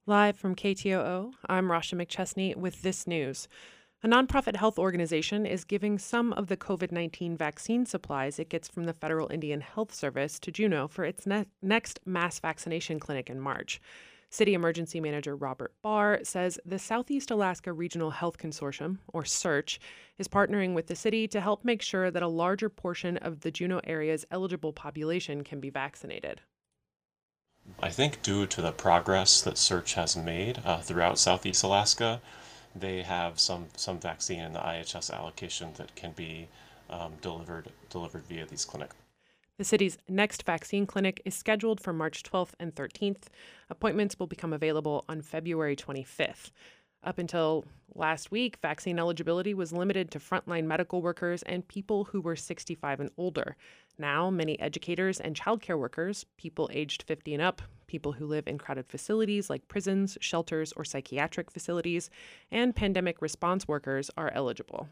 Live from KTOO, I'm Rasha McChesney with this news. A nonprofit health organization is giving some of the COVID 19 vaccine supplies it gets from the Federal Indian Health Service to Juneau for its next mass vaccination clinic in March. City Emergency Manager Robert Barr says the Southeast Alaska Regional Health Consortium, or SEARCH, is partnering with the city to help make sure that a larger portion of the Juneau area's eligible population can be vaccinated. I think due to the progress that Search has made throughout Southeast Alaska, they have some vaccine in the IHS allocation that can be delivered via these clinics. The city's next vaccine clinic is scheduled for March 12th and 13th. Appointments will become available on February 25th. Up until last week, vaccine eligibility was limited to frontline medical workers and people who were 65 and older. Now, many educators and childcare workers, people aged 50 and up, people who live in crowded facilities like prisons, shelters, or psychiatric facilities, and pandemic response workers are eligible.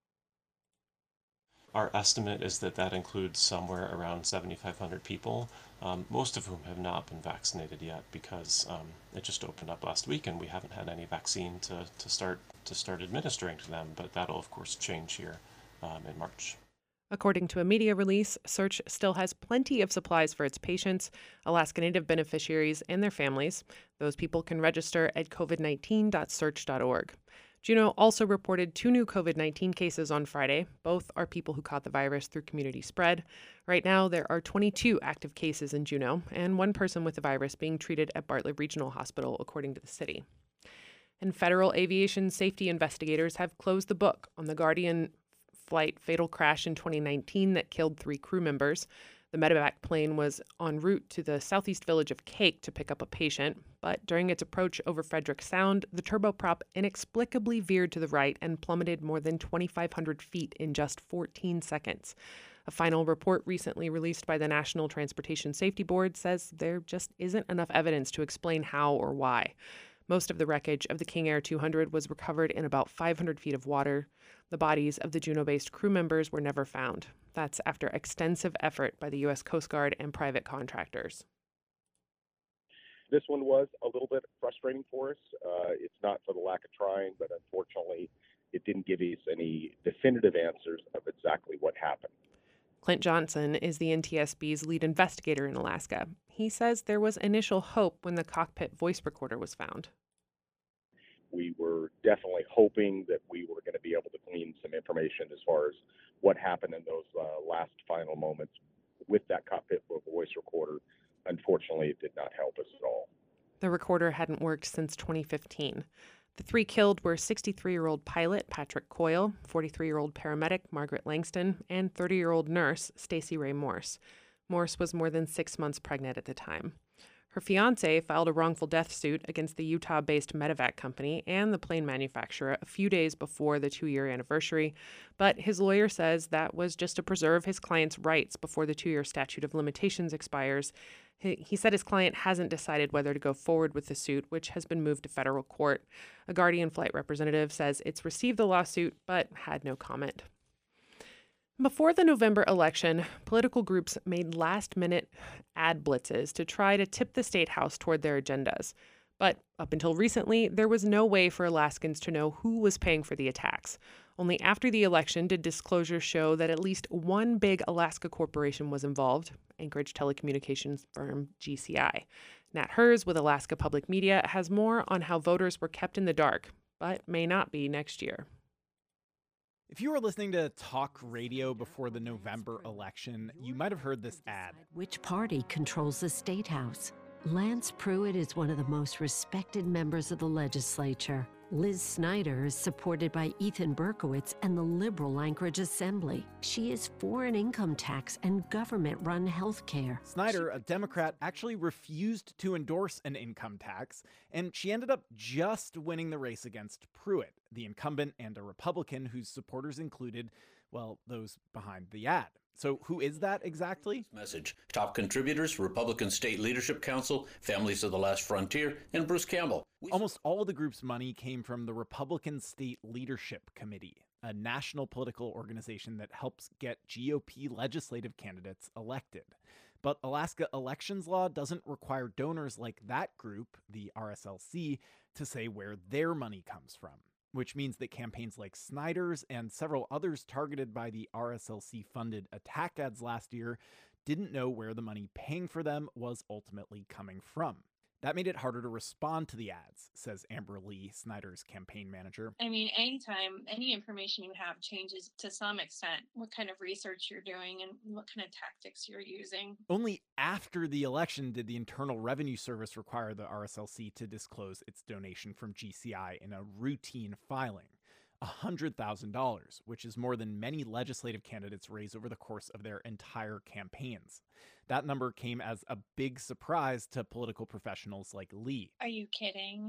Our estimate is that that includes somewhere around 7,500 people, most of whom have not been vaccinated yet because it just opened up last week and we haven't had any vaccine to start administering to them. But that'll of course change here in March. According to a media release, Search still has plenty of supplies for its patients, Alaska Native beneficiaries, and their families. Those people can register at covid19.search.org. Juneau also reported 2 new COVID 19 cases on Friday. Both are people who caught the virus through community spread. Right now, there are 22 active cases in Juneau, and one person with the virus being treated at Bartlett Regional Hospital, according to the city. And federal aviation safety investigators have closed the book on the Guardian flight fatal crash in 2019 that killed 3 crew members. The medevac plane was en route to the southeast village of Cake to pick up a patient, but during its approach over Frederick Sound, the turboprop inexplicably veered to the right and plummeted more than 2,500 feet in just 14 seconds. A final report recently released by the National Transportation Safety Board says there just isn't enough evidence to explain how or why. Most of the wreckage of the King Air 200 was recovered in about 500 feet of water. The bodies of the Juneau-based crew members were never found. That's after extensive effort by the U.S. Coast Guard and private contractors. This one was a little bit frustrating for us. It's not for the lack of trying, but unfortunately, it didn't give us any definitive answers of exactly what happened. Clint Johnson is the NTSB's lead investigator in Alaska. He says there was initial hope when the cockpit voice recorder was found. We were definitely hoping that we were going to be able to glean some information as far as what happened in those last final moments with that cockpit voice recorder. Unfortunately, it did not help us at all. The recorder hadn't worked since 2015. The 3 killed were 63-year-old pilot Patrick Coyle, 43-year-old paramedic Margaret Langston, and 30-year-old nurse Stacey Ray Morse. Morse was more than 6 months pregnant at the time. Her fiancé filed a wrongful death suit against the Utah-based medevac company and the plane manufacturer a few days before the 2-year anniversary, but his lawyer says that was just to preserve his client's rights before the 2-year statute of limitations expires. He said his client hasn't decided whether to go forward with the suit, which has been moved to federal court. A Guardian flight representative says it's received the lawsuit but had no comment. Before the November election, political groups made last-minute ad blitzes to try to tip the state house toward their agendas. But up until recently, there was no way for Alaskans to know who was paying for the attacks. Only after the election did disclosures show that at least one big Alaska corporation was involved, Anchorage telecommunications firm GCI. Nat Hers with Alaska Public Media has more on how voters were kept in the dark, but may not be next year. If you were listening to talk radio before the November election, you might have heard this ad. Which party controls the state house? Lance Pruitt is one of the most respected members of the legislature. Liz Snyder is supported by Ethan Berkowitz and the liberal Anchorage Assembly. She is for an income tax and government-run health care. Snyder, a Democrat, actually refused to endorse an income tax, and she ended up just winning the race against Pruitt, the incumbent and a Republican whose supporters included, well, those behind the ad. So who is that exactly? Message. Top contributors, Republican State Leadership Council, Families of the Last Frontier, and Bruce Campbell. Almost all of the group's money came from the Republican State Leadership Committee, a national political organization that helps get GOP legislative candidates elected. But Alaska elections law doesn't require donors like that group, the RSLC, to say where their money comes from, which means that campaigns like Snyder's and several others targeted by the RSLC-funded attack ads last year didn't know where the money paying for them was ultimately coming from. That made it harder to respond to the ads, says Amber Lee, Snyder's campaign manager. I mean, anytime any information you have changes to some extent, what kind of research you're doing and what kind of tactics you're using. Only after the election did the Internal Revenue Service require the RSLC to disclose its donation from GCI in a routine filing. $100,000, which is more than many legislative candidates raise over the course of their entire campaigns. That number came as a big surprise to political professionals like Lee. Are you kidding?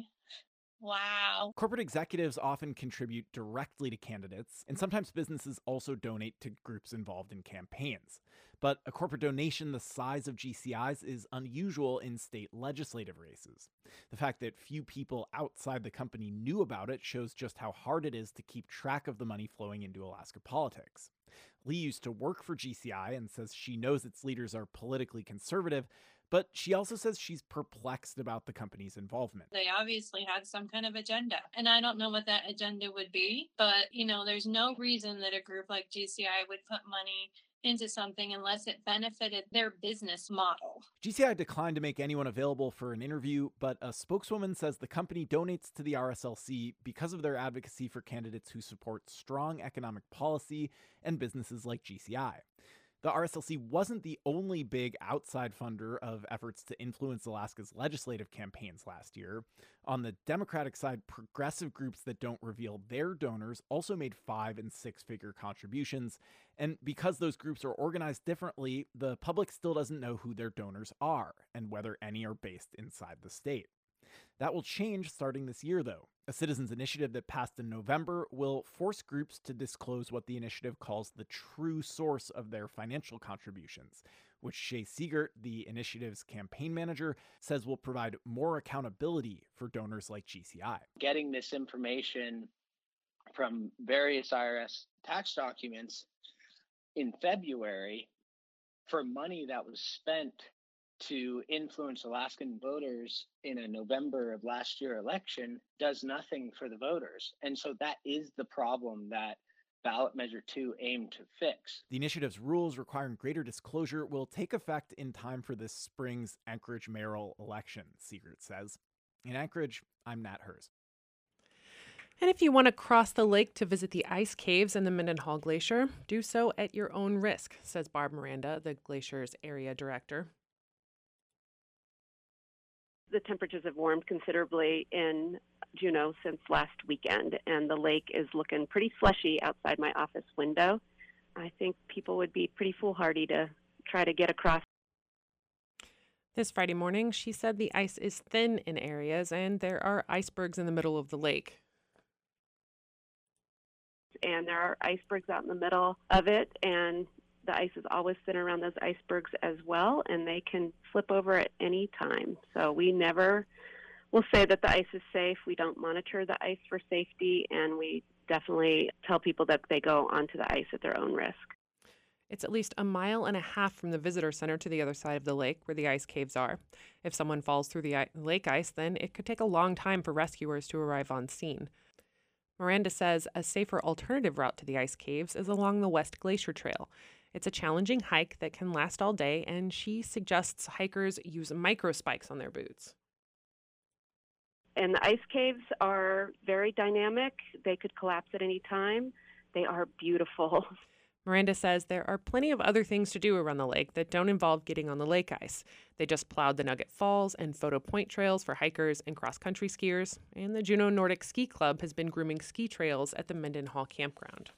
Wow. Corporate executives often contribute directly to candidates, and sometimes businesses also donate to groups involved in campaigns. But a corporate donation the size of GCI's is unusual in state legislative races. The fact that few people outside the company knew about it shows just how hard it is to keep track of the money flowing into Alaska politics. Lee used to work for GCI and says she knows its leaders are politically conservative, but she also says she's perplexed about the company's involvement. They obviously had some kind of agenda, and I don't know what that agenda would be, but, there's no reason that a group like GCI would put money into something unless it benefited their business model. GCI declined to make anyone available for an interview, but a spokeswoman says the company donates to the RSLC because of their advocacy for candidates who support strong economic policy and businesses like GCI. The RSLC wasn't the only big outside funder of efforts to influence Alaska's legislative campaigns last year. On the Democratic side, progressive groups that don't reveal their donors also made 5- and 6-figure contributions. And because those groups are organized differently, the public still doesn't know who their donors are and whether any are based inside the state. That will change starting this year, though. A citizens' initiative that passed in November will force groups to disclose what the initiative calls the true source of their financial contributions, which Shay Siegert, the initiative's campaign manager, says will provide more accountability for donors like GCI. Getting this information from various IRS tax documents in February for money that was spent to influence Alaskan voters in a November of last year election does nothing for the voters. And so that is the problem that Ballot Measure 2 aimed to fix. The initiative's rules requiring greater disclosure will take effect in time for this spring's Anchorage mayoral election, Siegert says. In Anchorage, I'm Nat Hers. And if you want to cross the lake to visit the ice caves and the Mendenhall Glacier, do so at your own risk, says Barb Miranda, the glacier's area director. The temperatures have warmed considerably in Juneau since last weekend, and the lake is looking pretty slushy outside my office window. I think people would be pretty foolhardy to try to get across. This Friday morning, she said the ice is thin in areas and there are icebergs in the middle of the lake. And there are icebergs out in the middle of it, and the ice is always thin around those icebergs as well, and they can flip over at any time. So we never will say that the ice is safe. We don't monitor the ice for safety, and we definitely tell people that they go onto the ice at their own risk. It's at least 1.5 miles from the visitor center to the other side of the lake where the ice caves are. If someone falls through the lake ice, then it could take a long time for rescuers to arrive on scene. Miranda says a safer alternative route to the ice caves is along the West Glacier Trail. It's a challenging hike that can last all day, and she suggests hikers use micro spikes on their boots. And the ice caves are very dynamic. They could collapse at any time. They are beautiful. Miranda says there are plenty of other things to do around the lake that don't involve getting on the lake ice. They just plowed the Nugget Falls and Photo Point trails for hikers and cross-country skiers, and the Juneau Nordic Ski Club has been grooming ski trails at the Mendenhall campground.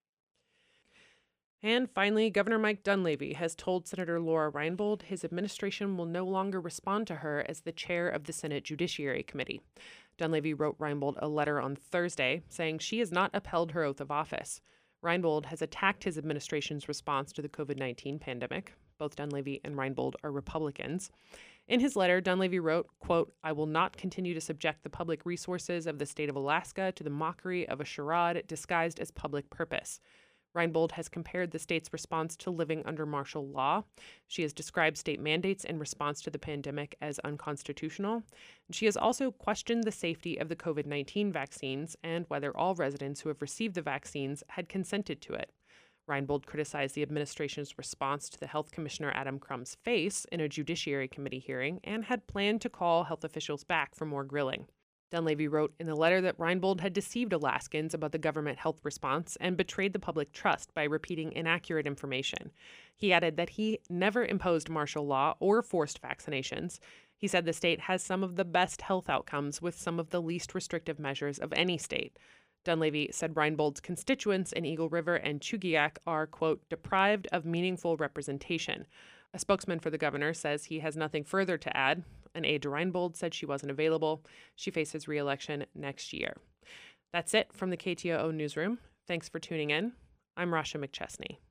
And finally, Governor Mike Dunleavy has told Senator Laura Reinbold his administration will no longer respond to her as the chair of the Senate Judiciary Committee. Dunleavy wrote Reinbold a letter on Thursday saying she has not upheld her oath of office. Reinbold has attacked his administration's response to the COVID-19 pandemic. Both Dunleavy and Reinbold are Republicans. In his letter, Dunleavy wrote, quote, "I will not continue to subject the public resources of the state of Alaska to the mockery of a charade disguised as public purpose." Reinbold has compared the state's response to living under martial law. She has described state mandates in response to the pandemic as unconstitutional. She has also questioned the safety of the COVID-19 vaccines and whether all residents who have received the vaccines had consented to it. Reinbold criticized the administration's response to the Health Commissioner Adam Crumb's face in a Judiciary Committee hearing and had planned to call health officials back for more grilling. Dunleavy wrote in the letter that Reinbold had deceived Alaskans about the government health response and betrayed the public trust by repeating inaccurate information. He added that he never imposed martial law or forced vaccinations. He said the state has some of the best health outcomes with some of the least restrictive measures of any state. Dunleavy said Reinbold's constituents in Eagle River and Chugiak are, quote, deprived of meaningful representation. A spokesman for the governor says he has nothing further to add. An aide to Reinbold said she wasn't available. She faces re-election next year. That's it from the KTOO newsroom. Thanks for tuning in. I'm Rasha McChesney.